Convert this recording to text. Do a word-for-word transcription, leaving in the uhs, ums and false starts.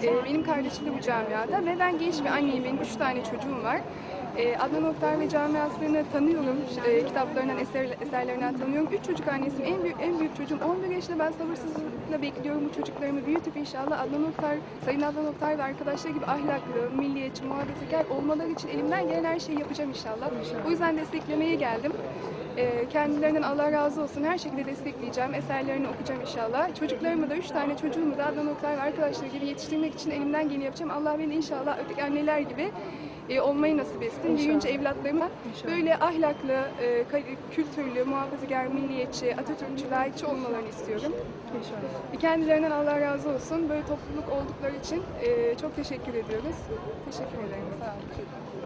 E, benim kardeşim de bu camiada ve ben genç bir anneyim. Benim üç tane çocuğum var. E, Adnan Oktar ve camiasını tanıyorum. E, kitaplarından, eser, eserlerinden tanıyorum. Üç çocuk annesiyim. En büyük, en büyük çocuğum on bir yaşında. Ben sabırsızlıkla bekliyorum bu çocuklarımı büyütüp inşallah Adnan Oktar, Sayın Adnan Oktar ve arkadaşları gibi ahlaklı, milliyetçi, muhafazakar olmaları için elimden gelen her şeyi yapacağım inşallah. O yüzden desteklemeye geldim. E, kendilerinden Allah razı olsun. Her şekilde destekleyeceğim. Eserlerini okuyacağım inşallah. Çocuklarımı da, üç tane çocuğumu da Adnan Oktar ve arkadaşları gibi yetiştirmek için elimden geleni yapacağım. Allah beni inşallah öteki anneler gibi e, olmayı nasip etsin. Büyüyünce evlatlarıma böyle ahlaklı, e, kültürlü, muhafazakar, milliyetçi, Atatürkçü, layıkçı olmalarını istiyorum. İnşallah. Kendilerinden Allah razı olsun. Böyle topluluk oldukları için e, çok teşekkür ediyoruz. Teşekkür ederim. Sağ olun.